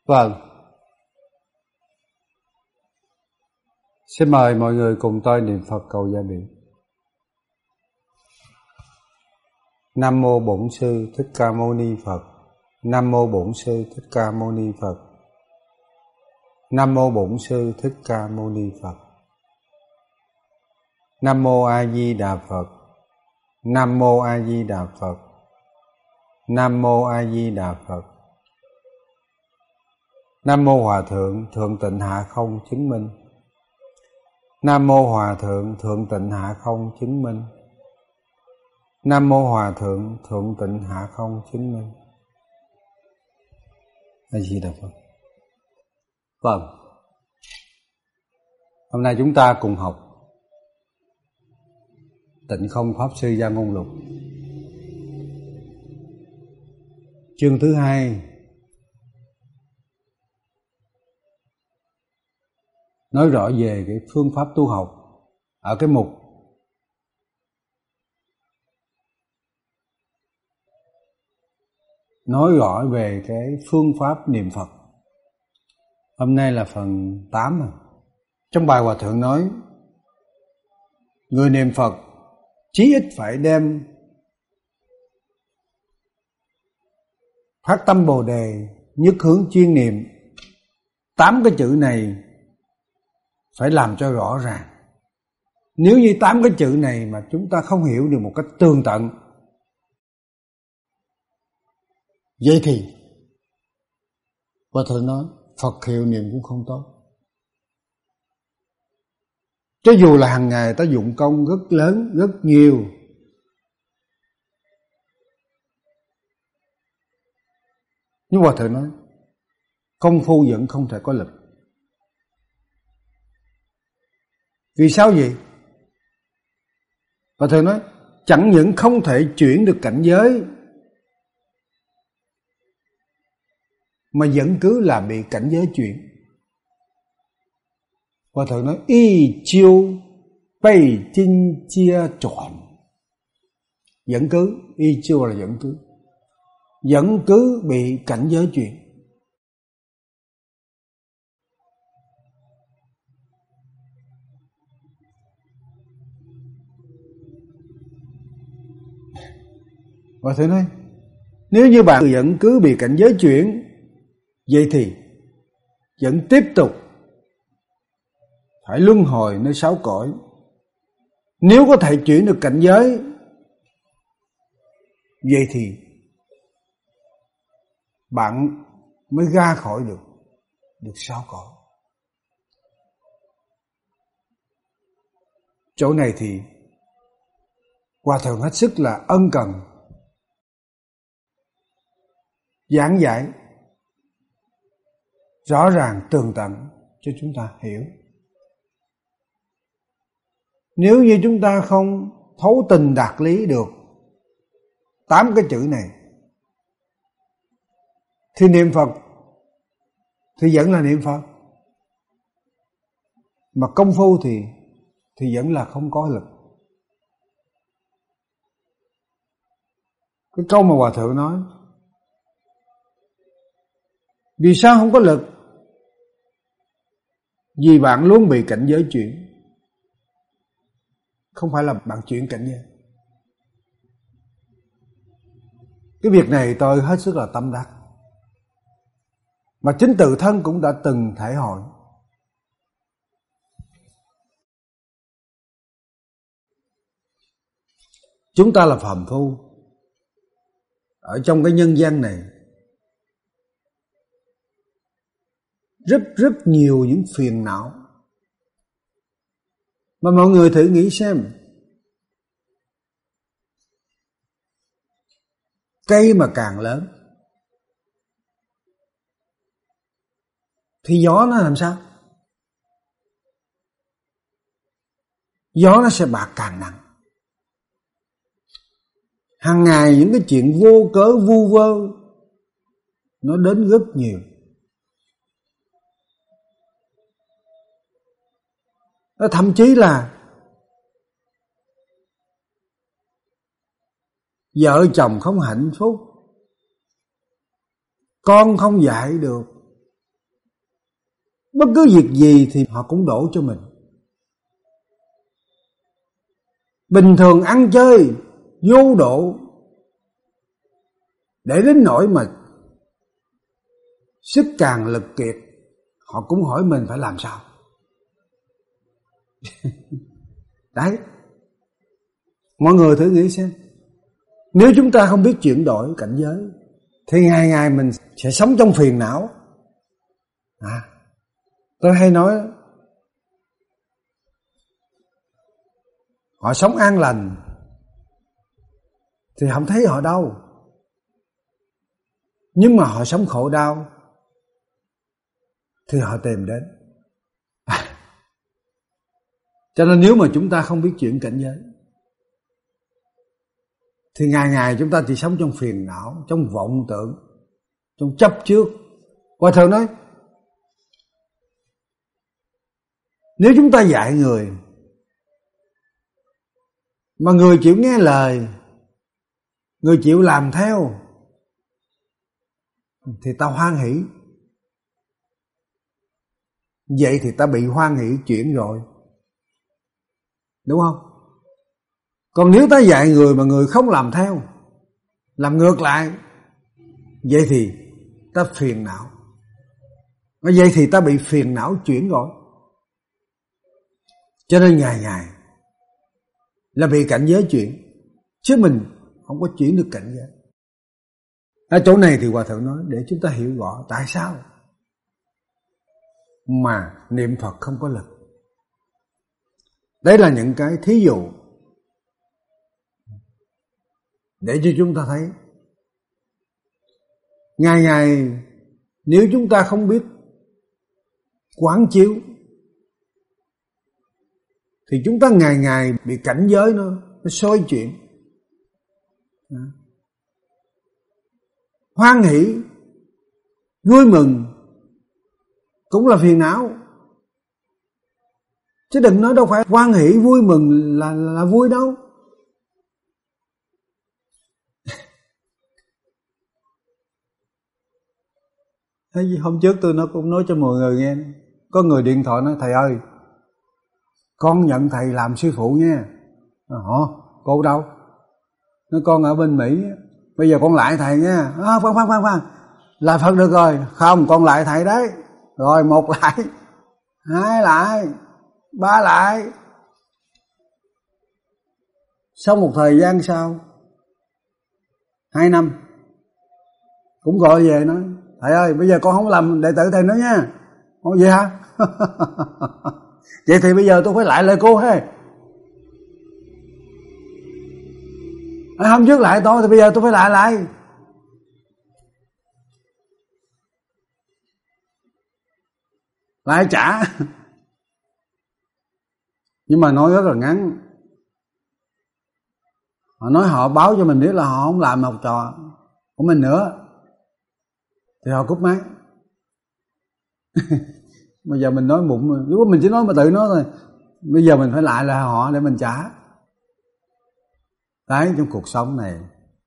Vâng. Xin mời mọi người cùng tôi niệm Phật cầu gia bị. Nam mô Bổn Sư Thích Ca Mâu Ni Phật. Nam mô Bổn Sư Thích Ca Mâu Ni Phật. Nam mô Bổn Sư Thích Ca Mâu Ni Phật. Nam mô A Di Đà Phật. Nam mô A Di Đà Phật. Nam mô A Di Đà Phật. Nam mô Hòa Thượng Thượng Tịnh Hạ Không chứng minh. Nam mô Hòa Thượng Thượng Tịnh Hạ Không chứng minh. Nam mô Hòa Thượng Thượng Tịnh Hạ Không chứng minh. A Di Đà Phật. Vâng. Hôm nay chúng ta cùng học Tịnh Không Pháp Sư Gia Ngôn Lục, chương thứ 2, nói rõ về cái phương pháp tu học. Ở cái mục nói rõ về cái phương pháp niệm Phật. Hôm nay là phần 8 rồi. Trong bài Hòa Thượng nói, người niệm Phật chí ít phải đem phát tâm Bồ Đề, nhất hướng chuyên niệm. 8 cái chữ này phải làm cho rõ ràng. Nếu như 8 cái chữ này mà chúng ta không hiểu được một cách tường tận, vậy thì Hòa Thượng nói Phật hiệu niệm cũng không tốt. Cho dù là hàng ngày ta dụng công rất lớn, rất nhiều, nhưng Hòa Thượng nói công phu vẫn không thể có lực. Vì sao vậy? Hòa Thượng nói chẳng những không thể chuyển được cảnh giới, mà vẫn cứ là bị cảnh giới chuyển. Hòa Thượng nói y chiêu bày chinh chia trọn. Vẫn cứ, y chiêu là vẫn cứ bị cảnh giới chuyển. Hòa Thượng nói nếu như bạn vẫn cứ bị cảnh giới chuyển, vậy thì vẫn tiếp tục phải luân hồi nơi 6 cõi. Nếu có thể chuyển được cảnh giới, vậy thì bạn mới ra khỏi được 6 cõi. Chỗ này thì Hòa Thượng hết sức là ân cần giảng giải rõ ràng tường tận cho chúng ta hiểu. Nếu như chúng ta không thấu tình đạt lý được 8 cái chữ này, thì niệm Phật thì vẫn là niệm Phật, mà công phu thì vẫn là không có lực. Cái câu mà Hòa Thượng nói vì sao không có lực? Vì bạn luôn bị cảnh giới chuyển. Không phải là bạn chuyển cảnh giới. Cái việc này tôi hết sức là tâm đắc, mà chính tự thân cũng đã từng thể hội. Chúng ta là phàm phu ở trong cái nhân gian này, rất nhiều những phiền não. Mà mọi người thử nghĩ xem, cây mà càng lớn thì gió nó làm sao? Gió nó sẽ bạt càng nặng. Hàng ngày những cái chuyện vô cớ vu vơ nó đến rất nhiều. Nó thậm chí là vợ chồng không hạnh phúc, con không dạy được, Bất cứ việc gì thì họ cũng đổ cho mình. Bình thường ăn chơi vô độ, để đến nỗi mà sức càng lực kiệt, họ cũng hỏi mình phải làm sao. Đấy, mọi người thử nghĩ xem, nếu chúng ta không biết chuyển đổi cảnh giới thì ngày ngày mình sẽ sống trong phiền não. Tôi hay nói họ sống an lành thì không thấy họ đâu, nhưng mà họ sống khổ đau thì họ tìm đến. Cho nên nếu mà chúng ta không biết chuyển cảnh giới thì ngày ngày chúng ta chỉ sống trong phiền não, trong vọng tưởng, trong chấp trước. Hòa thượng nói, nếu chúng ta dạy người mà người chịu nghe lời, người chịu làm theo thì ta hoan hỷ. Vậy thì ta bị hoan hỷ chuyển rồi, đúng không? Còn nếu ta dạy người mà người không làm theo, làm ngược lại, vậy thì ta phiền não. Vậy thì ta bị phiền não chuyển rồi. Cho nên ngày ngày là bị cảnh giới chuyển, chứ mình không có chuyển được cảnh giới. Ở chỗ này thì Hòa thượng nói để chúng ta hiểu rõ tại sao mà niệm Phật không có lực. Đấy là những cái thí dụ để cho chúng ta thấy ngày ngày nếu chúng ta không biết quán chiếu thì chúng ta ngày ngày bị cảnh giới nó xoay chuyển. Hoan hỷ, vui mừng cũng là phiền não. Chứ đừng nói đâu phải hoan hỷ vui mừng là vui đâu. Hôm trước tôi cũng nói cho mọi người nghe, có người điện thoại nói thầy ơi, con nhận thầy làm sư phụ nha. Cô đâu? Nói con ở bên Mỹ, bây giờ con lại thầy nha. Khoan, là Phật được rồi. Không, con lại thầy đấy. Rồi 1 lại, 2 lại, 3 lại. Sau một thời gian sau 2 năm cũng gọi về nói thầy ơi, bây giờ con không làm đệ tử thầy nữa nha. Ồ vậy hả? Vậy thì bây giờ tôi phải lại lời cô hết. Hôm trước lại tôi thì bây giờ tôi phải lại. Lại trả. Nhưng mà nói rất là ngắn. Họ nói họ báo cho mình biết là họ không làm học trò của mình nữa thì họ cúp máy. Bây giờ mình nói bụng, nếu mình chỉ nói mà tự nói thôi. Bây giờ mình phải lại là họ để mình trả. Đấy, trong cuộc sống này.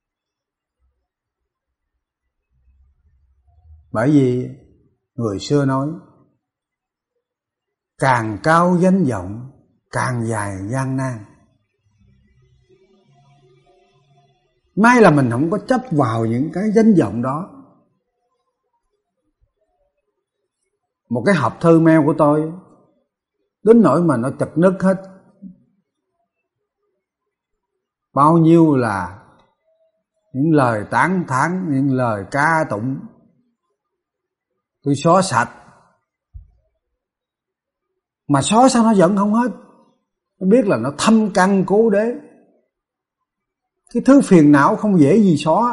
Bởi vì người xưa nói càng cao danh vọng, càng dài gian nan. May là mình không có chấp vào những cái danh vọng đó. Một cái hộp thư mail của tôi đến nỗi mà nó chật nứt hết. Bao nhiêu là những lời tán thán, những lời ca tụng, tôi xóa sạch. Mà xóa sao nó vẫn không hết. Nó biết là nó thâm căn cố đế. Cái thứ phiền não không dễ gì xóa.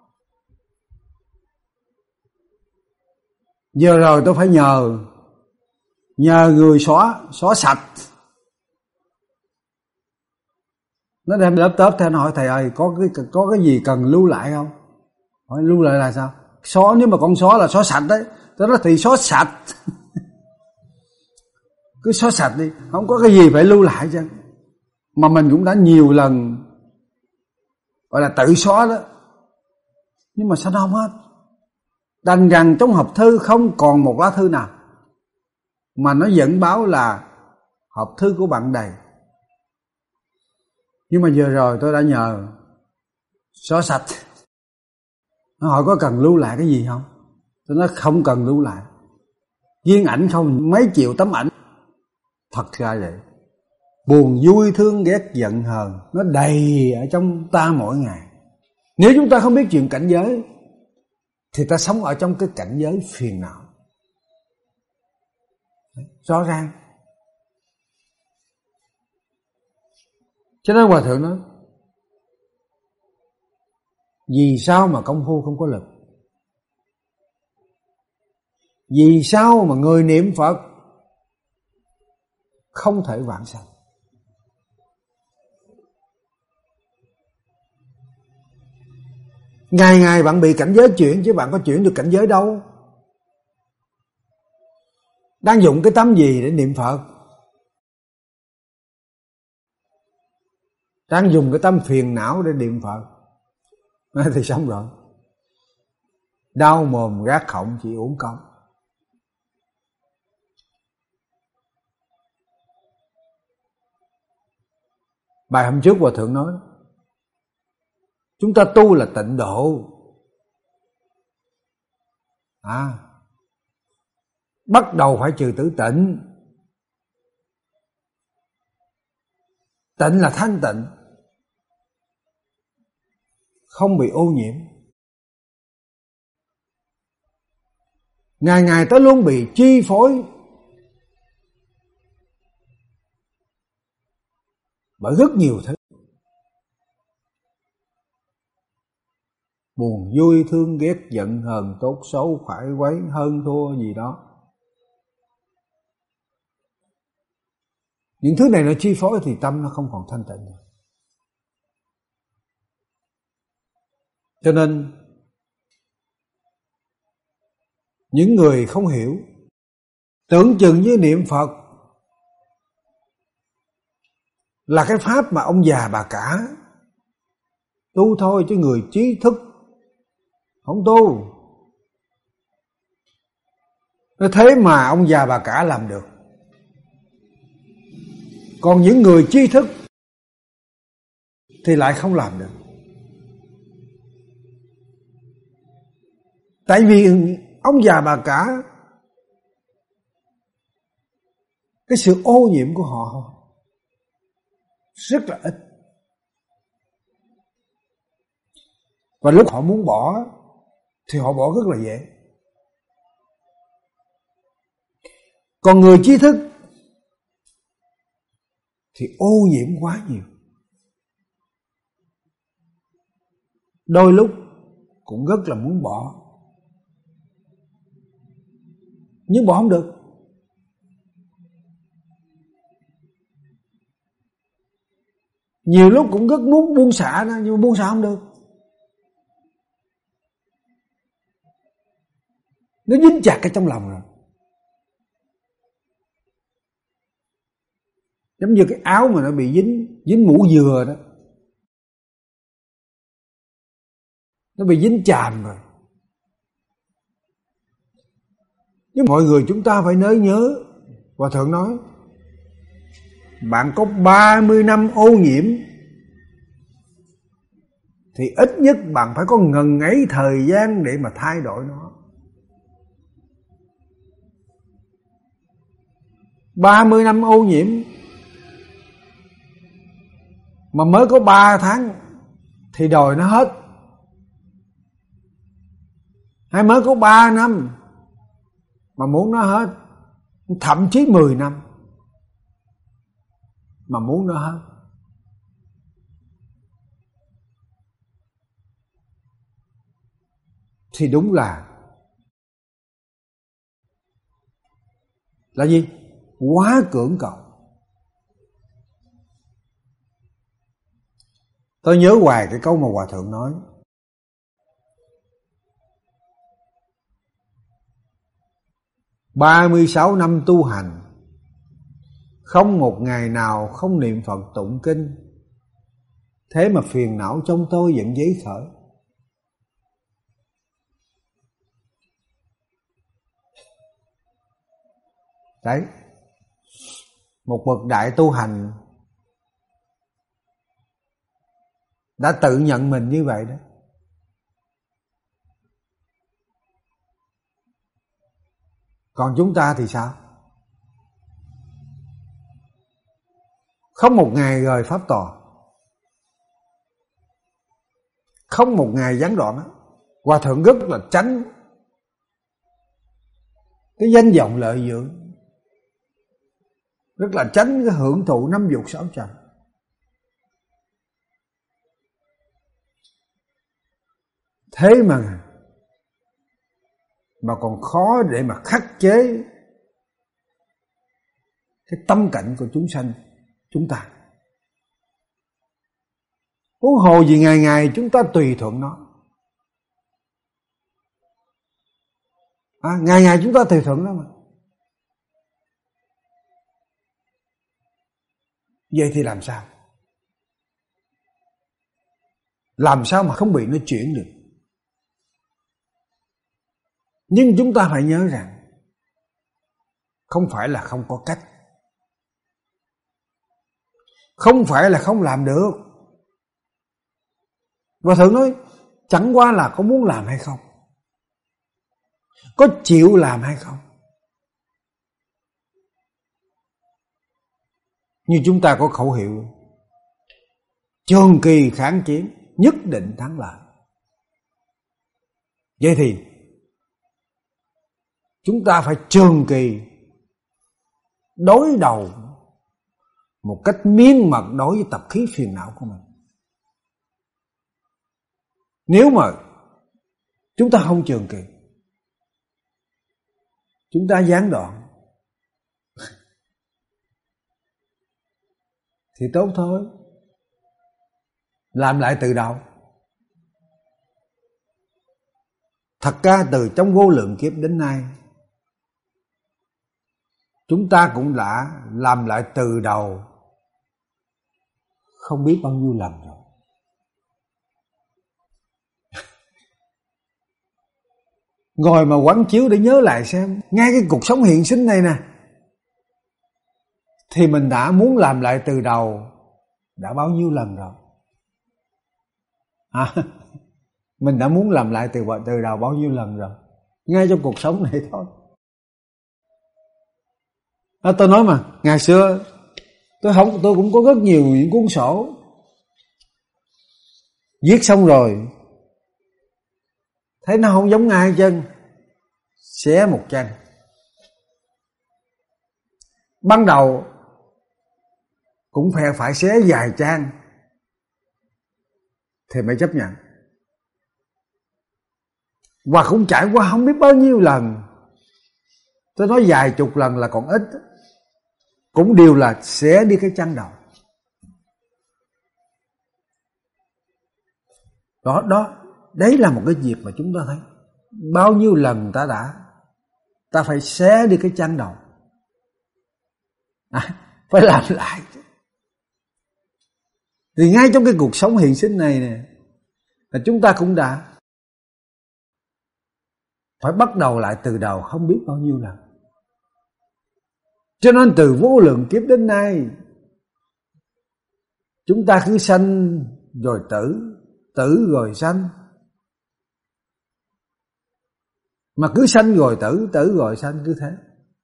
Giờ rồi tôi phải nhờ người xóa sạch. Nó đem lớp theo nó hỏi thầy ơi, có cái gì cần lưu lại không? Hỏi lưu lại là sao? Xóa, nếu mà con xóa là xóa sạch đấy. Tôi nói thì xóa sạch. Cứ xóa sạch đi, không có cái gì phải lưu lại chứ. Mà mình cũng đã nhiều lần gọi là tự xóa đó. Nhưng mà sao nó không hết? Đành rằng trong hộp thư không còn một lá thư nào. mà nó vẫn báo là hộp thư của bạn đầy. Nhưng mà vừa rồi tôi đã nhờ xóa sạch. Nó hỏi có cần lưu lại cái gì không? Tôi nói không cần lưu lại. Viên ảnh không, mấy triệu tấm ảnh. Thật ra vậy. Buồn vui thương ghét giận hờn nó đầy ở trong ta mỗi ngày. Nếu chúng ta không biết chuyện cảnh giới thì ta sống ở trong cái cảnh giới phiền não. Rõ ràng. Cho nên Hòa Thượng nói, vì sao mà công phu không có lực? Vì sao mà người niệm Phật không thể vãng sanh? Ngày ngày bạn bị cảnh giới chuyển chứ bạn có chuyển được cảnh giới đâu. Đang dùng cái tâm gì để niệm Phật? Đang dùng cái tâm phiền não để niệm Phật thì xong rồi. Đau mồm gác họng chỉ uổng công. Bài hôm trước Hòa Thượng nói, chúng ta tu là tịnh độ. Bắt đầu phải trừ tử tịnh. Tịnh là thanh tịnh, không bị ô nhiễm. Ngày ngày ta luôn bị chi phối bởi rất nhiều thứ. Buồn vui thương ghét giận hờn tốt xấu phải quấy hơn thua gì đó. Những thứ này nó chi phối thì tâm nó không còn thanh tịnh nữa. Cho nên những người không hiểu, tưởng chừng như niệm Phật là cái pháp mà ông già bà cả tu thôi, chứ người trí thức không tu. Thế mà ông già bà cả làm được. Còn những người trí thức thì lại không làm được. Tại vì ông già bà cả, cái sự ô nhiễm của họ rất là ít. Và lúc họ muốn bỏ thì họ bỏ rất là dễ. Còn người trí thức thì ô nhiễm quá nhiều. Đôi lúc cũng rất là muốn bỏ, nhưng bỏ không được. Nhiều lúc cũng rất muốn buông xả đó, nhưng mà buông xả không được. Nó dính chặt ở trong lòng rồi. Giống như cái áo mà nó bị dính mũ dừa đó, nó bị dính chàm rồi. Nhưng mọi người chúng ta phải nhớ, Hòa Thượng nói, bạn có 30 năm ô nhiễm thì ít nhất bạn phải có ngần ấy thời gian để mà thay đổi nó. 30 năm ô nhiễm mà mới có 3 tháng thì đòi nó hết. Hay mới có 3 năm mà muốn nó hết, thậm chí 10 năm mà muốn nó hết. Thì đúng là gì? Quá cưỡng cầu. Tôi nhớ hoài cái câu mà Hòa Thượng nói, 36 năm tu hành, không một ngày nào không niệm Phật tụng kinh, thế mà phiền não trong tôi vẫn dấy khởi. Đấy, một bậc đại tu hành đã tự nhận mình như vậy đó. Còn chúng ta thì sao? Không một ngày rời pháp tòa, không một ngày gián đoạn đó. Hòa thượng rất là tránh cái danh vọng lợi dưỡng, rất là tránh cái hưởng thụ năm dục sáu trần. Thế mà còn khó để mà khắc chế cái tâm cảnh của chúng sanh chúng ta. Huống hồ gì ngày ngày chúng ta tùy thuận nó. Ngày ngày chúng ta tùy thuận nó mà. Vậy thì làm sao? Làm sao mà không bị nó chuyển được? Nhưng chúng ta phải nhớ rằng không phải là không có cách, không phải là không làm được. Và Thượng nói chẳng qua là có muốn làm hay không, có chịu làm hay không. Như chúng ta có khẩu hiệu trường kỳ kháng chiến, nhất định thắng lợi. Vậy thì chúng ta phải trường kỳ đối đầu một cách miên mật đối với tập khí phiền não của mình. Nếu mà chúng ta không trường kỳ, chúng ta gián đoạn thì tốt thôi, làm lại từ đầu. Thật ra từ trong vô lượng kiếp đến nay, chúng ta cũng đã làm lại từ đầu không biết bao nhiêu lần rồi. Ngồi mà quán chiếu để nhớ lại xem, ngay cái cuộc sống hiện sinh này nè, thì mình đã muốn làm lại từ đầu đã bao nhiêu lần rồi. Mình đã muốn làm lại từ đầu bao nhiêu lần rồi, ngay trong cuộc sống này thôi. Tôi nói mà, ngày xưa tôi cũng có rất nhiều những cuốn sổ, viết xong rồi thấy nó không giống ai hết trơn, xé một trang. Ban đầu cũng phải xé vài trang thì mới chấp nhận, và cũng trải qua không biết bao nhiêu lần. Tôi nói vài chục lần là còn ít, cũng đều là xé đi cái trang đầu. Đó, đấy là một cái việc mà chúng ta thấy bao nhiêu lần ta phải xé đi cái trang đầu, phải làm lại. Thì ngay trong cái cuộc sống hiện sinh này nè, là chúng ta cũng đã phải bắt đầu lại từ đầu không biết bao nhiêu lần. Cho nên từ vô lượng kiếp đến nay, chúng ta cứ sanh rồi tử, tử rồi sanh. Mà cứ sanh rồi tử, tử rồi sanh, cứ thế.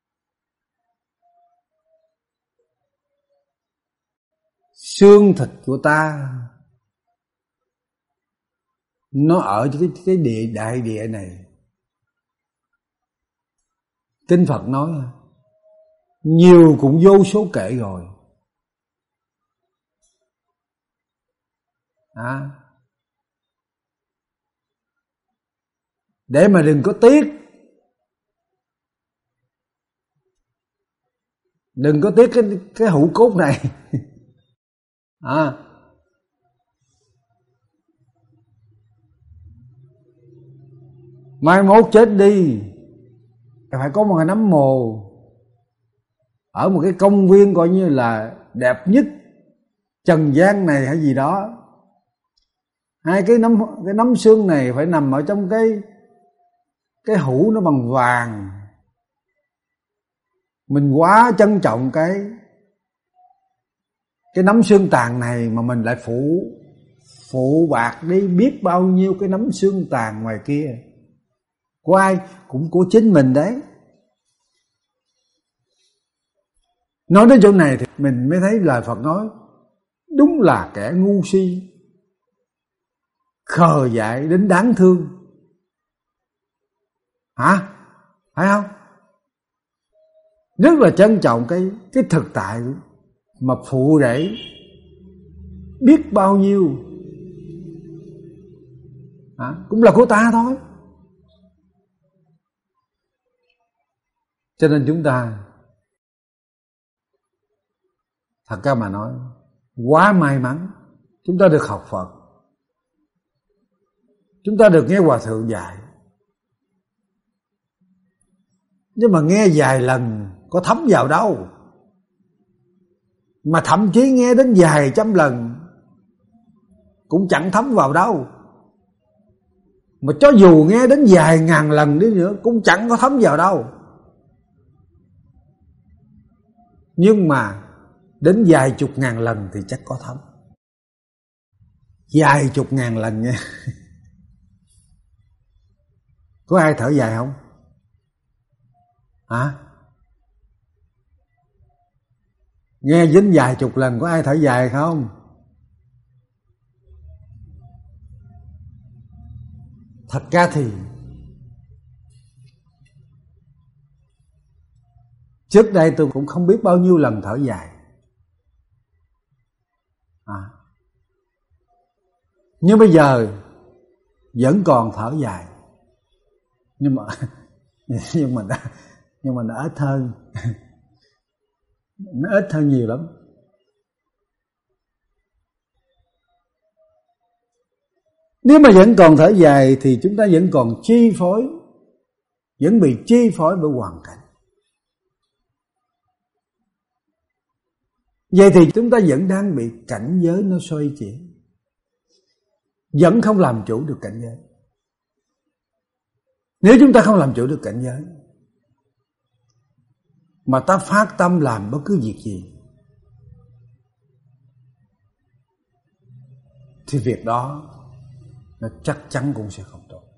Xương thịt của ta nó ở cái đại địa này. Kinh Phật nói nhiều cũng vô số kể rồi. Để mà đừng có tiếc, đừng có tiếc cái hũ cốt này. Mai mốt chết đi, phải có một cái nấm mồ ở một cái công viên coi như là đẹp nhất trần gian này hay gì đó. Hai cái nấm xương này phải nằm ở trong cái hũ nó bằng vàng, Mình quá trân trọng cái nắm xương tàn này, mà mình lại phụ bạc đi biết bao nhiêu cái nắm xương tàn ngoài kia. Của ai? Cũng của chính mình đấy. Nói đến chỗ này thì mình mới thấy lời Phật nói đúng là kẻ ngu si, khờ dại đến đáng thương. Hả? Phải không? Rất là trân trọng cái thực tại mà phụ rẫy biết bao nhiêu. Cũng là của ta thôi. Cho nên chúng ta thật ra mà nói quá may mắn, chúng ta được học Phật, chúng ta được nghe Hòa Thượng dạy. Nhưng mà nghe vài lần có thấm vào đâu, mà thậm chí nghe đến vài trăm lần cũng chẳng thấm vào đâu. Mà cho dù nghe đến vài ngàn lần đi nữa cũng chẳng có thấm vào đâu. Nhưng mà đến vài chục ngàn lần thì chắc có thấm. Vài chục ngàn lần nha. Có ai thở dài không? Hả? Nghe dính vài chục lần có ai thở dài không? Thật ra thì trước đây tôi cũng không biết bao nhiêu lần thở dài. Nhưng bây giờ vẫn còn thở dài. Nhưng mà nó ít hơn. Nó ít hơn nhiều lắm. Nếu mà vẫn còn thở dài thì chúng ta vẫn còn chi phối, vẫn bị chi phối bởi hoàn cảnh. Vậy thì chúng ta vẫn đang bị cảnh giới nó xoay chuyển, vẫn không làm chủ được cảnh giới. Nếu chúng ta không làm chủ được cảnh giới mà ta phát tâm làm bất cứ việc gì thì việc đó nó chắc chắn cũng sẽ không tốt.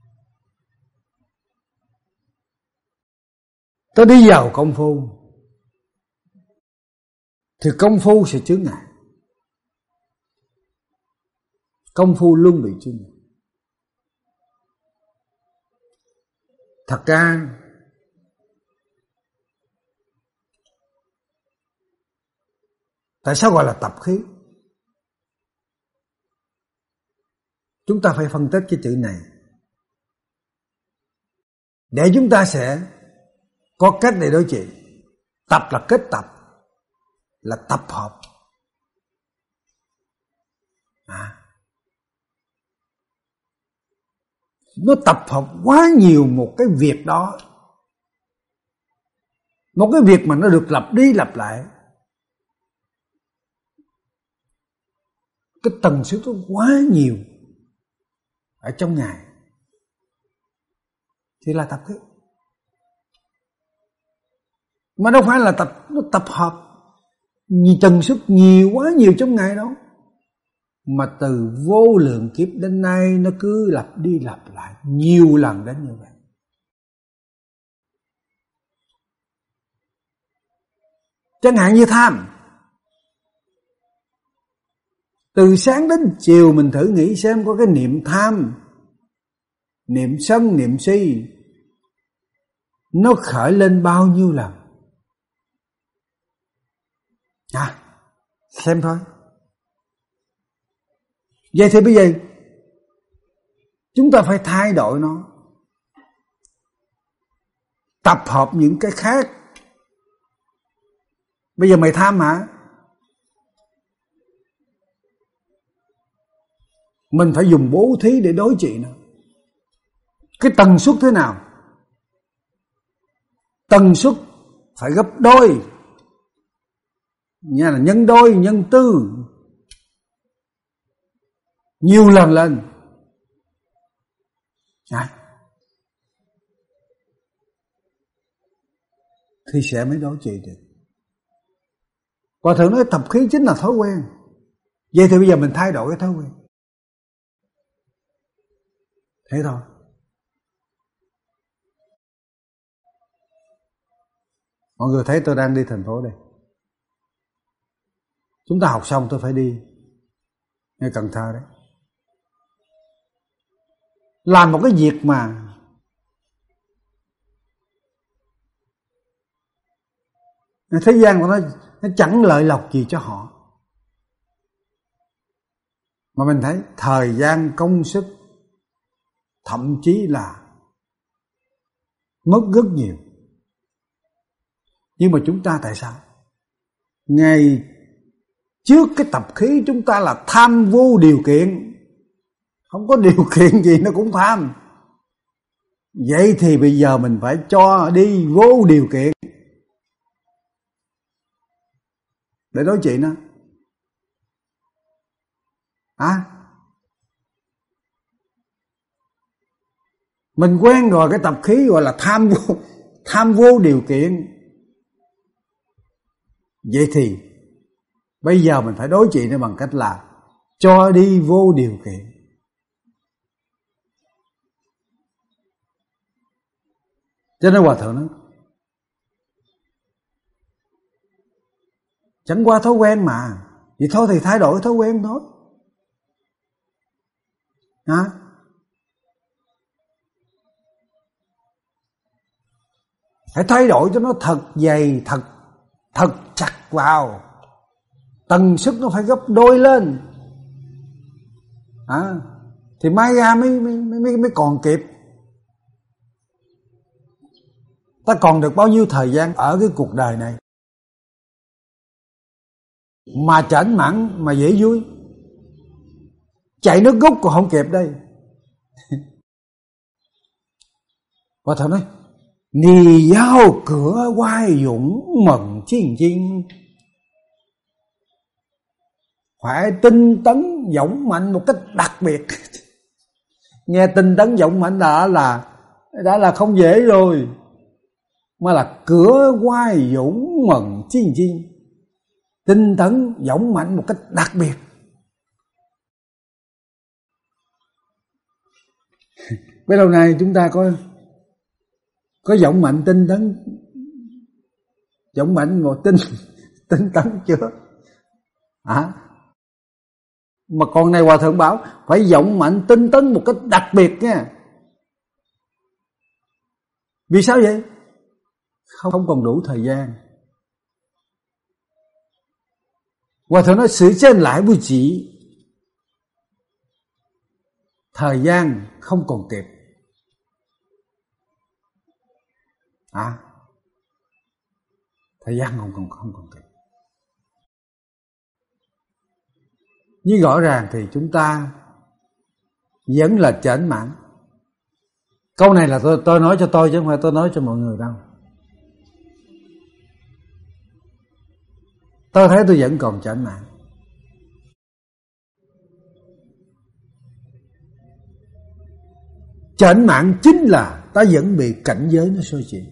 Ta đi vào công phu thì công phu sẽ chướng ngại. Công phu luôn bị chướng ngại. Thật ra tại sao gọi là tập khí? Chúng ta phải phân tích cái chữ này để chúng ta sẽ có cách để đối trị. Tập là kết tập, là tập hợp. Nó tập hợp quá nhiều một cái việc đó, một cái việc mà nó được lặp đi lặp lại, cái tần số nó quá nhiều ở trong ngày thì là tập khí. Mà đâu phải là nó tập hợp tần suất nhiều quá nhiều trong ngày đâu, mà từ vô lượng kiếp đến nay nó cứ lặp đi lặp lại nhiều lần đến như vậy. Chẳng hạn như tham, từ sáng đến chiều mình thử nghĩ xem có cái niệm tham, niệm sân, niệm si nó khởi lên bao nhiêu lần. Xem thôi. Vậy thì bây giờ chúng ta phải thay đổi nó, tập hợp những cái khác. Bây giờ mày tham hả? Mình phải dùng bố thí để đối trị nó. Cái tần suất thế nào? Tần suất phải gấp đôi, nha, là nhân đôi, nhân tư, nhiều lần lên. thì sẽ mới đối trị được. Hòa thượng nói tập khí chính là thói quen. Vậy thì bây giờ mình thay đổi cái thói quen. Thế thôi. Mọi người thấy tôi đang đi thành phố đây. Chúng ta học xong tôi phải đi ngay Cần Thơ đấy. Làm một cái việc mà thế gian của nó chẳng lợi lộc gì cho họ. Mà mình thấy thời gian, công sức, thậm chí là mất rất nhiều. Nhưng mà chúng ta tại sao? Ngày trước cái tập khí chúng ta là tham vô điều kiện. Không có điều kiện gì nó cũng tham. Vậy thì bây giờ mình phải cho đi vô điều kiện để đối trị nó. Mình quen rồi cái tập khí gọi là tham vô điều kiện. Vậy thì bây giờ mình phải đối trị nó bằng cách là cho đi vô điều kiện. Cho nên Hòa thượng nói chẳng qua thói quen mà. Vậy thôi thì thay đổi thói quen thôi. Phải thay đổi cho nó thật dày, thật chặt vào. Tần suất nó phải gấp đôi lên. Thì mai ra mới còn kịp. Ta còn được bao nhiêu thời gian ở cái cuộc đời này mà chểnh mãn mà dễ vui. Chạy nước rút còn không kịp đây. Và thầy nói nì giao cửa quay dũng mừng chiến chiến. Phải tinh tấn dũng mạnh một cách đặc biệt. Nghe tinh tấn dũng mạnh đã là không dễ rồi. Mà là cửa quay dũng mừng chiến chiến. Tinh tấn dũng mạnh một cách đặc biệt. Bây lâu nay chúng ta có dũng mạnh tinh tấn, dũng mạnh một tinh tấn chưa? Mà con này Hòa thượng bảo phải dũng mạnh tinh tấn một cách đặc biệt nha. Vì sao vậy? Không còn đủ thời gian. Hòa thượng nói sự trên lại vui chỉ. Thời gian không còn kịp. Thời gian không còn kịp. Nhưng rõ ràng thì chúng ta vẫn là chểnh mãn. Câu này là tôi nói cho tôi chứ không phải tôi nói cho mọi người đâu. Tôi thấy tôi vẫn còn chểnh mãn. Chểnh mãn chính là ta vẫn bị cảnh giới nó xô chuyển.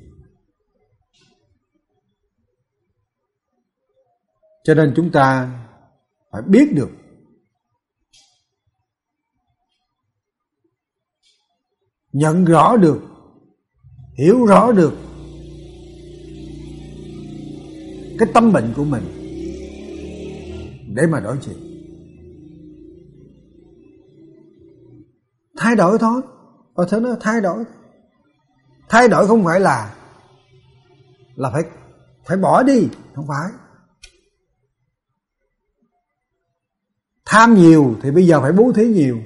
Cho nên chúng ta phải biết được nhận rõ được, hiểu rõ được cái tâm bệnh của mình để mà đối trị. Thay đổi thôi. Có thể nói thay đổi. Thay đổi không phải là phải bỏ đi, không phải. Tham nhiều thì bây giờ phải bố thí nhiều.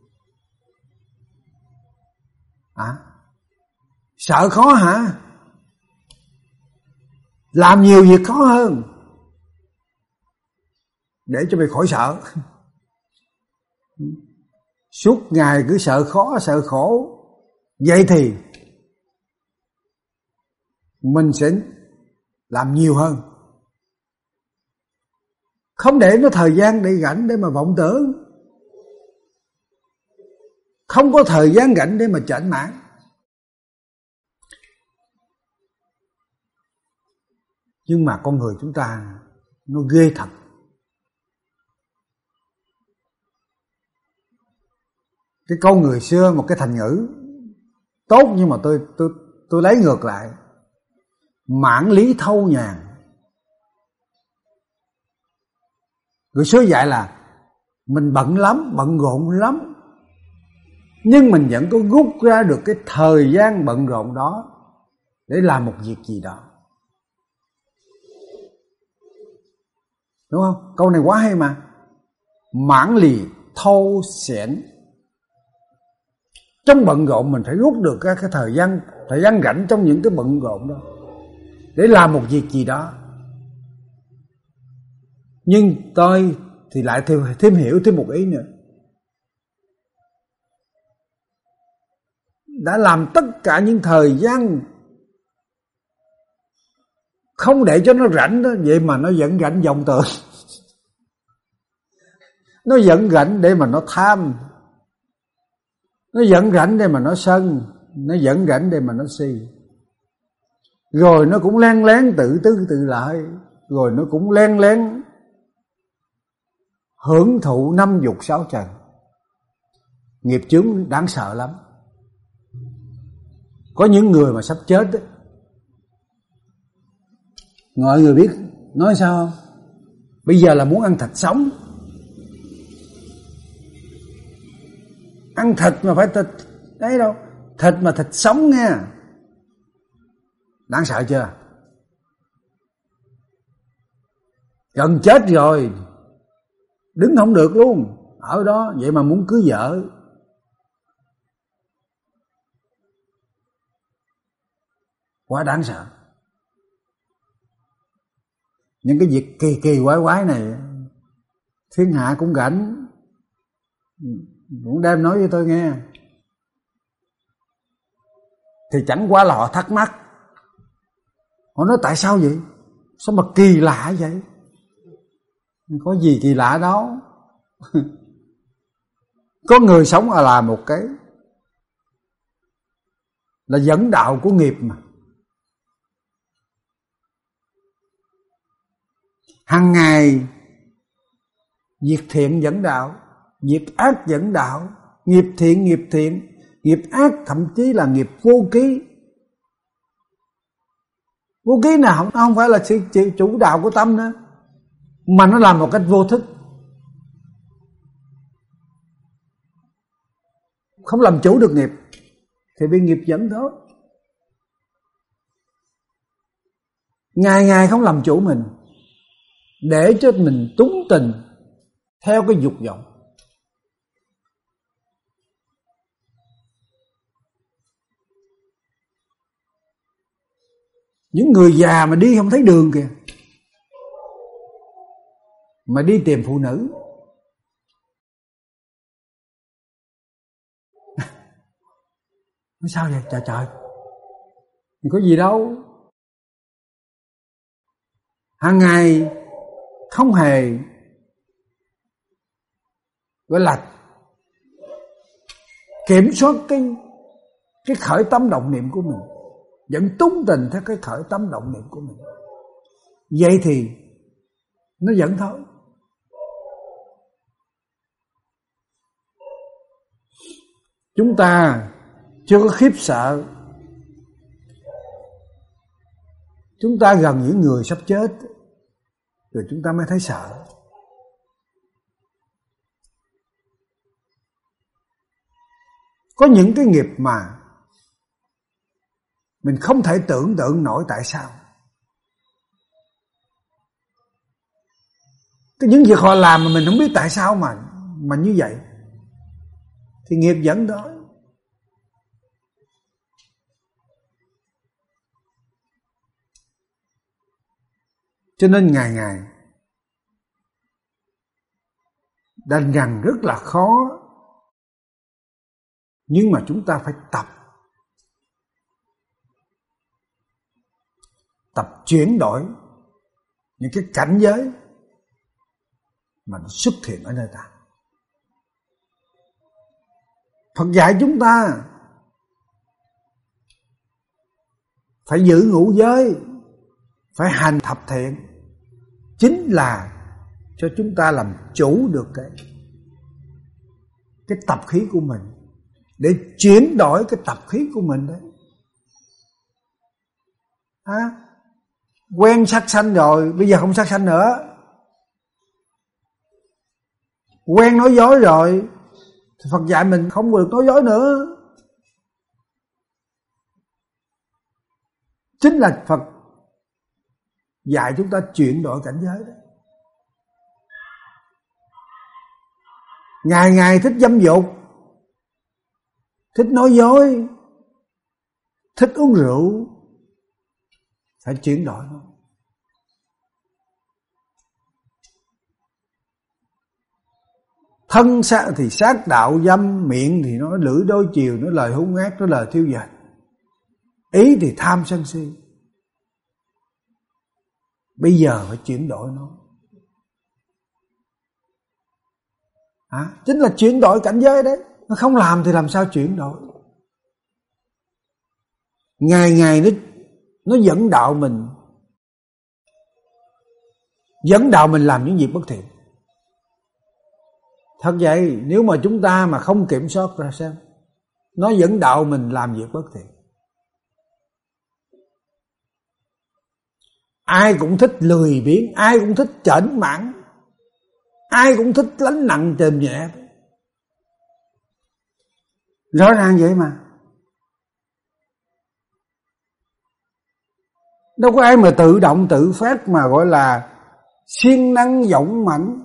Sợ khó hả? Làm nhiều việc khó hơn để cho mày khỏi sợ. Suốt ngày cứ sợ khó, sợ khổ. Vậy thì mình sẽ làm nhiều hơn. Không để nó thời gian để rảnh để mà vọng tưởng. Không có thời gian rảnh để mà chểnh mãn. Nhưng mà con người chúng ta nó ghê thật. Cái câu người xưa, một cái thành ngữ tốt, nhưng mà tôi lấy ngược lại: mãn lý thâu nhàn. Người xưa dạy là mình bận lắm, bận rộn lắm, nhưng mình vẫn có rút ra được cái thời gian bận rộn đó để làm một việc gì đó. Đúng không? Câu này quá hay mà. Mãn lì thâu xẻn. Trong bận rộn mình phải rút được cái thời gian rảnh trong những cái bận rộn đó để làm một việc gì đó. Nhưng tôi thì lại thêm hiểu thêm một ý nữa. Đã làm tất cả những thời gian không để cho nó rảnh đó, vậy mà nó vẫn rảnh vọng tưởng. Nó vẫn rảnh để mà nó tham, nó vẫn rảnh để mà nó sân, nó vẫn rảnh để mà nó si. Rồi nó cũng len lén tự tư tự lợi, rồi nó cũng len lén hưởng thụ năm dục sáu trần. Nghiệp chướng đáng sợ lắm. Có những người mà sắp chết ấy, mọi người biết nói sao không? Bây giờ là muốn ăn thịt sống. Ăn thịt mà phải thịt đấy đâu, thịt mà thịt sống nha. Đáng sợ chưa? Gần chết rồi, đứng không được luôn ở đó, vậy mà muốn cưới vợ. Quá đáng sợ. Những cái việc kỳ kỳ quái quái này thiên hạ cũng rảnh, cũng đem nói với tôi nghe. Thì chẳng qua là họ thắc mắc. Họ nói tại sao vậy? Sao mà kỳ lạ vậy? Có gì kỳ lạ đâu. Có người sống là một cái là dẫn đạo của nghiệp mà. Hằng ngày việc thiện dẫn đạo, việc ác dẫn đạo, nghiệp thiện, nghiệp ác, thậm chí là nghiệp vô ký. Vô ký nào nó không phải là sự chủ đạo của tâm nữa, mà nó làm một cách vô thức, không làm chủ được nghiệp thì bị nghiệp dẫn thôi. Ngày ngày không làm chủ mình, để cho mình túng tình theo cái dục vọng. Những người già mà đi không thấy đường kìa, mà đi tìm phụ nữ. Nói sao vậy? Trời trời, có gì đâu. Hàng ngày không hề gọi là kiểm soát cái khởi tâm động niệm của mình, vẫn túng tình theo cái khởi tâm động niệm của mình. Vậy thì nó dẫn thôi. Chúng ta chưa có khiếp sợ, chúng ta gần những người sắp chết rồi chúng ta mới thấy sợ. Có những cái nghiệp mà mình không thể tưởng tượng nổi tại sao. Cái những việc họ làm mà mình không biết tại sao mà như vậy, thì nghiệp dẫn đó. Cho nên ngày ngày đành rằng rất là khó, nhưng mà chúng ta phải tập chuyển đổi những cái cảnh giới mà nó xuất hiện ở nơi ta. Phật dạy chúng ta phải giữ ngũ giới, phải hành thập thiện, chính là cho chúng ta làm chủ được cái tập khí của mình, để chuyển đổi cái tập khí của mình đấy. Quen sát sanh rồi, bây giờ không sát sanh nữa. Quen nói dối rồi, thì Phật dạy mình không được nói dối nữa. Chính là Phật dạy chúng ta chuyển đổi cảnh giới đấy. Ngày ngày thích dâm dục, thích nói dối, thích uống rượu, phải chuyển đổi nó. Thân thì sát đạo dâm, miệng thì nói lưỡi đôi chiều, nói lời hung ác, nói lời thiêu dệt. Ý thì tham sân si. Bây giờ phải chuyển đổi nó. Chính là chuyển đổi cảnh giới đấy. Nó không làm thì làm sao chuyển đổi. Ngày ngày nó dẫn đạo mình. Dẫn đạo mình làm những việc bất thiện. Thật vậy, nếu mà chúng ta mà không kiểm soát ra xem, nó dẫn đạo mình làm việc bất thiện. Ai cũng thích lười biếng, ai cũng thích chểnh mảng, ai cũng thích lánh nặng trềm nhẹ. Rõ ràng vậy mà. Đâu có ai mà tự động tự phát mà gọi là siêng năng dũng mãnh.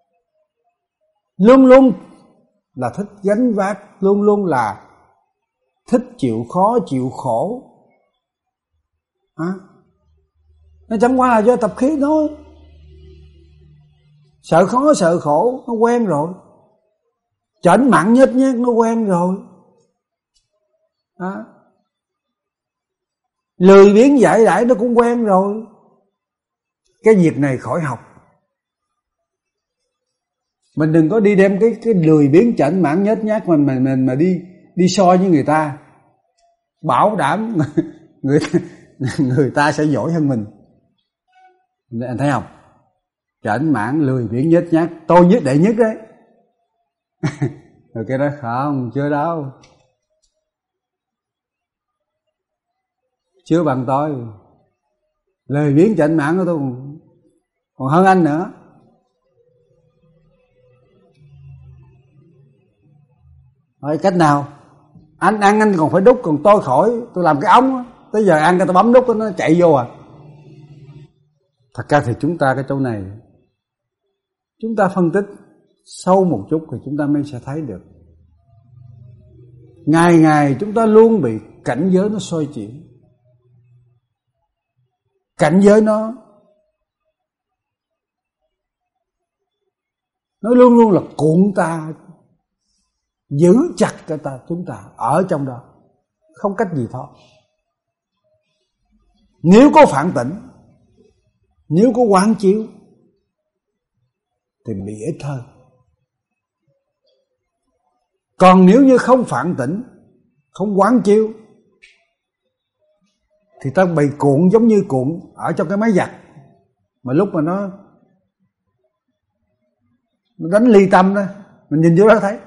Luôn luôn là thích gánh vác, luôn luôn là thích chịu khó chịu khổ. Nó chẳng qua là do tập khí thôi. Sợ khó sợ khổ nó quen rồi, chểnh mảng nhếch nhác nó quen rồi. Lười biếng dại dãi nó cũng quen rồi. Cái việc này khỏi học. Mình đừng có đi đem cái lười biếng chểnh mảng nhếch nhác mình mà đi so với người ta. Bảo đảm người ta sẽ giỏi hơn mình. Anh thấy không? Chểnh mảng lười biếng nhếch nhác, tôi nhất đệ nhất đấy. Rồi cái đó không, chưa đâu. Chưa bằng tôi. Lười biếng chểnh mảng của tôi còn hơn anh nữa. Rồi cách nào? Anh ăn anh còn phải đút, còn tôi khỏi, tôi làm cái ống, tới giờ ăn cái tôi bấm nút nó chạy vô à. Thật ra thì chúng ta cái chỗ này, chúng ta phân tích sâu một chút thì chúng ta mới sẽ thấy được. Ngày ngày chúng ta luôn bị cảnh giới nó xoay chuyển. Cảnh giới nó luôn luôn là cuộn ta, giữ chặt chúng ta ở trong đó, không cách gì thoát. Nếu có phản tỉnh, nếu có quán chiếu thì bị ít hơn. Còn nếu như không phản tỉnh, không quán chiếu thì ta bị cuộn giống như cuộn ở trong cái máy giặt. Mà lúc mà nó đánh ly tâm đó, mình nhìn vô đó thấy.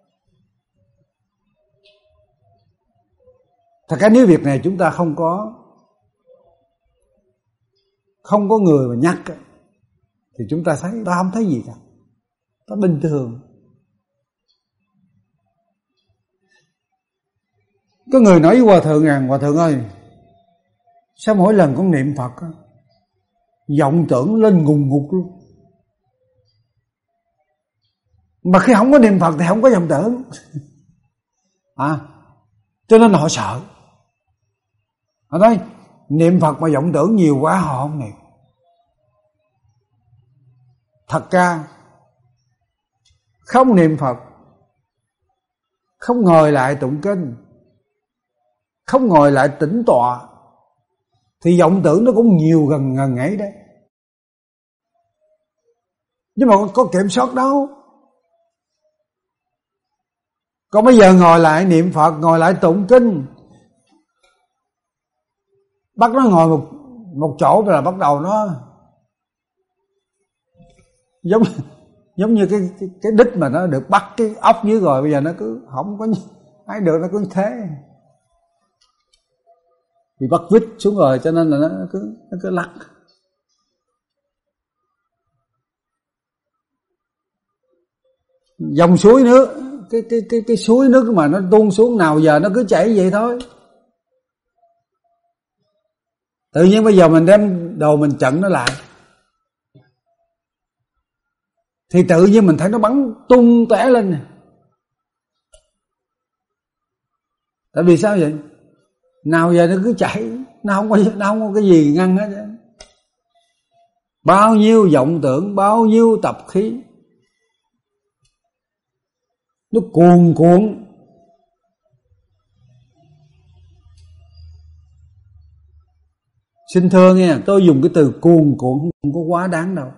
Thật ra nếu việc này chúng ta không có người mà nhắc thì chúng ta thấy, ta không thấy gì cả, ta bình thường. Có người nói với hòa thượng rằng: hòa thượng ơi, sao mỗi lần con niệm Phật vọng tưởng lên ngùng ngục luôn, mà khi không có niệm Phật thì không có vọng tưởng. Cho nên là họ sợ. Họ nói niệm Phật mà vọng tưởng nhiều quá họ không niệm. Thật ra không niệm Phật, không ngồi lại tụng kinh, không ngồi lại tĩnh tọa thì vọng tưởng nó cũng nhiều gần ấy đấy. Nhưng mà có kiểm soát đâu. Còn bây giờ ngồi lại niệm Phật, ngồi lại tụng kinh, bắt nó ngồi một chỗ là bắt đầu nó giống như cái đít mà nó được bắt cái ốc dưới rồi, bây giờ nó cứ không có ai được, nó cứ thế bị bắt vít xuống rồi, cho nên là nó cứ lắc. Dòng suối nước, cái suối nước mà nó tuôn xuống nào giờ nó cứ chảy vậy thôi. Tự nhiên bây giờ mình đem đồ mình chặn nó lại thì tự nhiên mình thấy nó bắn tung tóe lên nè. Tại vì sao vậy? Nào giờ nó cứ chảy, nó không có cái gì ngăn hết. Bao nhiêu vọng tưởng, bao nhiêu tập khí nó cuồn cuộn. Xin thưa nghe, tôi dùng cái từ cuồn cuộn không có quá đáng đâu.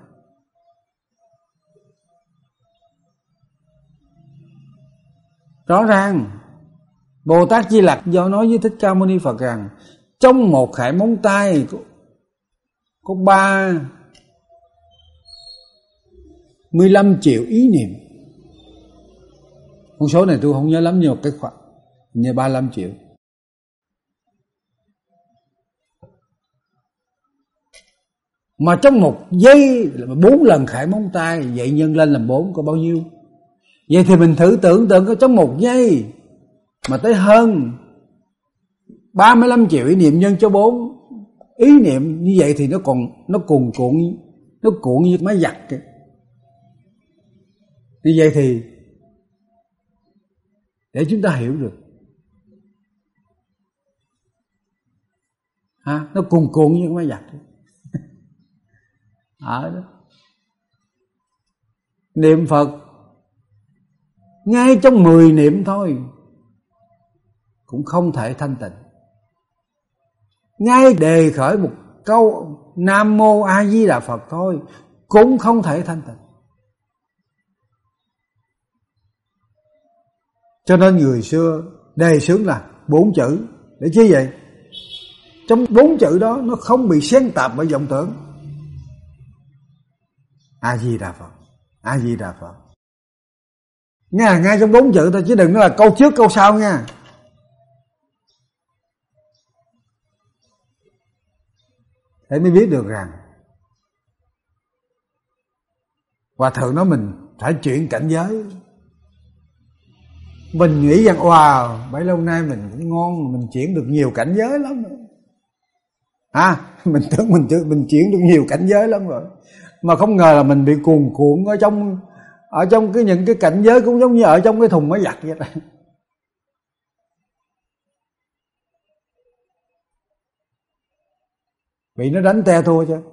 Rõ ràng Bồ Tát Di Lặc do nói với Thích Ca Mâu Ni Phật rằng trong một khải móng tay có 35 triệu ý niệm. Con số này tôi không nhớ lắm, nhưng mà cái khoảng như 35 triệu. Mà trong một giây là 4 lần khải móng tay, vậy nhân lên làm 4 có bao nhiêu? Vậy thì mình thử tưởng tượng có trong một giây mà tới hơn 35 triệu ý niệm nhân cho 4 ý niệm, như vậy thì nó cuồn cuộn, nó cuộn như máy giặt kìa. Như vậy thì để chúng ta hiểu được nó cuồn cuộn như máy giặt. Đó. Niệm Phật ngay trong 10 niệm thôi cũng không thể thanh tịnh. Ngay đề khởi một câu Nam Mô A Di Đà Phật thôi cũng không thể thanh tịnh. Cho nên người xưa đề xướng là 4 chữ. Để chứ vậy? Trong 4 chữ đó nó không bị xen tạp bởi vọng tưởng. A Di Đà Phật, A Di Đà Phật. Nghe ngay trong 4 chữ thôi, chứ đừng nói là câu trước câu sau nha. Để mới biết được rằng Hòa Thượng nói mình phải chuyển cảnh giới. Mình nghĩ rằng wow, bấy lâu nay mình cũng ngon, mình chuyển được nhiều cảnh giới lắm rồi. Mình tưởng mình chuyển được nhiều cảnh giới lắm rồi, mà không ngờ là mình bị cuồn cuộn ở trong những cái cảnh giới cũng giống như ở trong cái thùng máy giặt vậy đó. Bị nó đánh te thua chứ.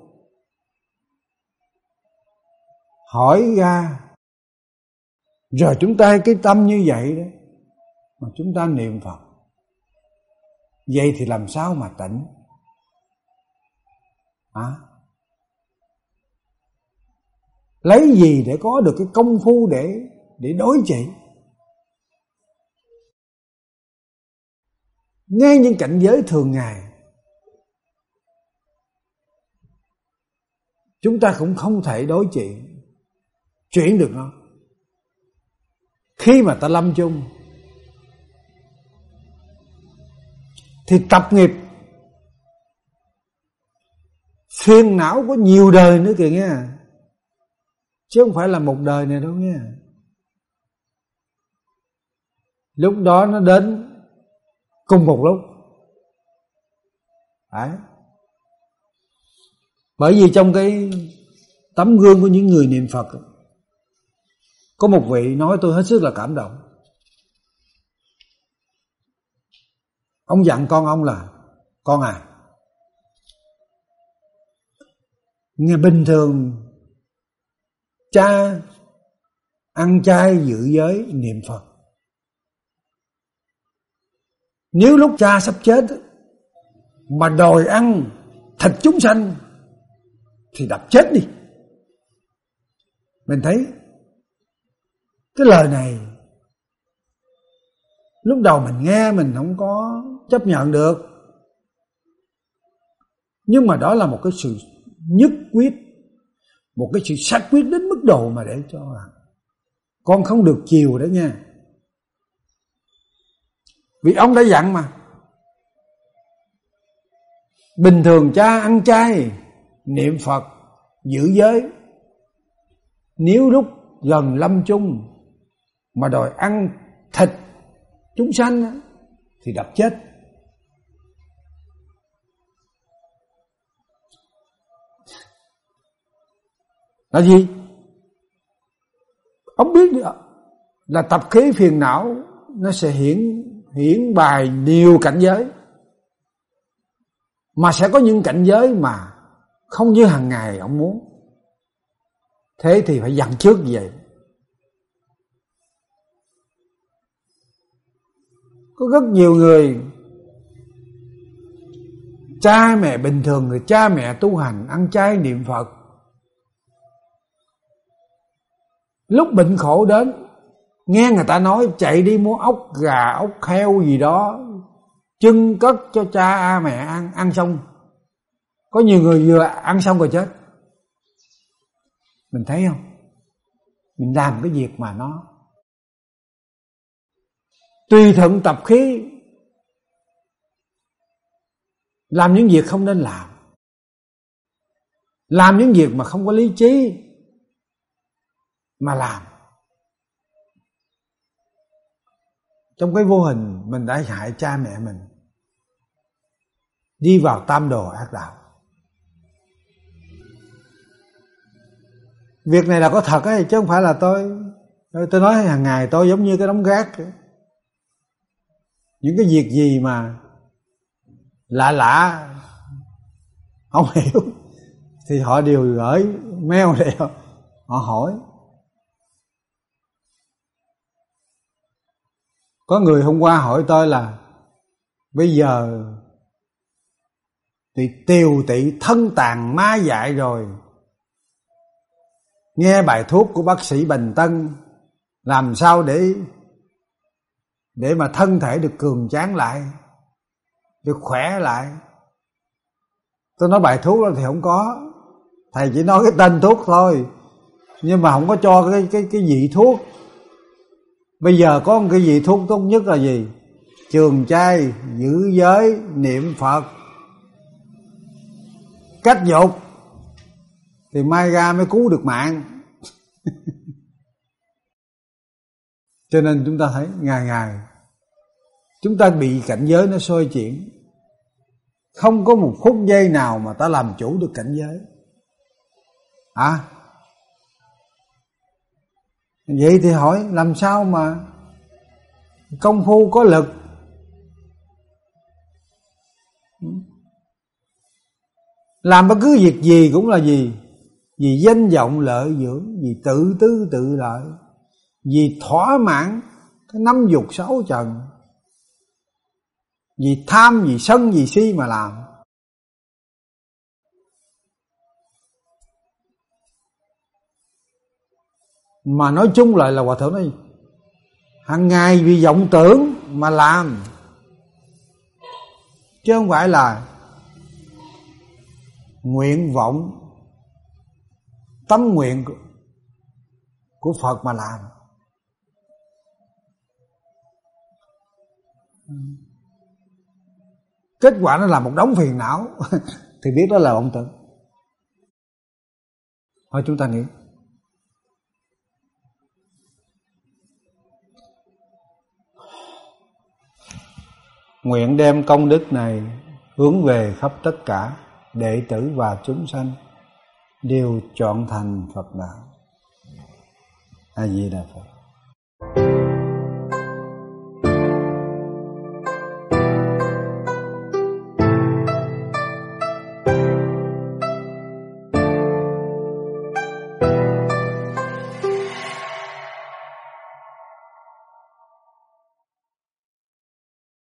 Hỏi ra rồi chúng ta cái tâm như vậy đó mà chúng ta niệm Phật, vậy thì làm sao mà tỉnh? Lấy gì để có được cái công phu để đối trị? Ngay những cảnh giới thường ngày chúng ta cũng không thể đối trị, chuyển được nó. Khi mà ta lâm chung thì tập nghiệp phiền não có nhiều đời nữa kìa nghe, chứ không phải là một đời này đâu nghe. Lúc đó nó đến cùng một lúc. Đấy. Bởi vì trong cái tấm gương của những người niệm Phật có một vị nói tôi hết sức là cảm động. Ông dặn con ông là: con à, nghe bình thường cha ăn chay giữ giới niệm Phật. Nếu lúc cha sắp chết mà đòi ăn thịt chúng sanh thì đập chết đi. Mình thấy cái lời này lúc đầu mình nghe mình không có chấp nhận được. Nhưng mà đó là một cái sự nhất quyết, một cái sự xác quyết đến mức độ mà để cho con không được chiều đó nha. Vì ông đã dặn mà. Bình thường cha ăn chay, niệm Phật, giữ giới. Nếu lúc gần lâm chung mà đòi ăn thịt chúng sanh thì đập chết. Là gì? Ông biết là tập khí phiền não nó sẽ hiển bài nhiều cảnh giới, mà sẽ có những cảnh giới mà không như hàng ngày ông muốn. Thế thì phải dặn trước như vậy. Có rất nhiều người cha mẹ bình thường, người cha mẹ tu hành ăn chay niệm Phật, lúc bệnh khổ đến nghe người ta nói chạy đi mua ốc gà ốc heo gì đó chưng cất cho cha mẹ ăn xong. Có nhiều người vừa ăn xong rồi chết. Mình thấy không? Mình làm cái việc mà nó tùy thuận tập khí, làm những việc không nên làm những việc mà không có lý trí mà làm. Trong cái vô hình mình đã hại cha mẹ mình đi vào tam đồ ác đạo. Việc này là có thật ấy, chứ không phải là tôi nói hàng ngày tôi giống như cái đống rác. Những cái việc gì mà lạ không hiểu thì họ đều gửi mail để họ hỏi. Có người hôm qua hỏi tôi là bây giờ thì tiều tị thân tàn ma dại rồi, nghe bài thuốc của bác sĩ Bành Tân làm sao để mà thân thể được cường tráng lại, được khỏe lại. Tôi nói bài thuốc đó thì không có, thầy chỉ nói cái tên thuốc thôi, nhưng mà không có cho cái vị thuốc. Bây giờ có một cái vị thuốc tốt nhất là gì? Trường chay, giữ giới, niệm Phật, cách dục, thì mai ra mới cứu được mạng. Cho nên chúng ta thấy ngày ngày chúng ta bị cảnh giới nó xoay chuyển, không có một phút giây nào mà ta làm chủ được cảnh giới. Vậy thì hỏi làm sao mà công phu có lực? Làm bất cứ việc gì cũng là gì? Vì danh vọng lợi dưỡng, vì tự tư tự lợi, vì thỏa mãn cái năm dục sáu trần, vì tham, vì sân, vì si mà làm. Mà nói chung lại là Hòa Thượng nói hàng ngày vì vọng tưởng mà làm, chứ không phải là nguyện vọng tâm nguyện của Phật mà làm. Kết quả nó là một đống phiền não thì biết đó là vọng tưởng. Thôi chúng ta nghĩ nguyện đem công đức này hướng về khắp tất cả đệ tử và chúng sanh đều chọn thành Phật đạo. A Di Đà Phật.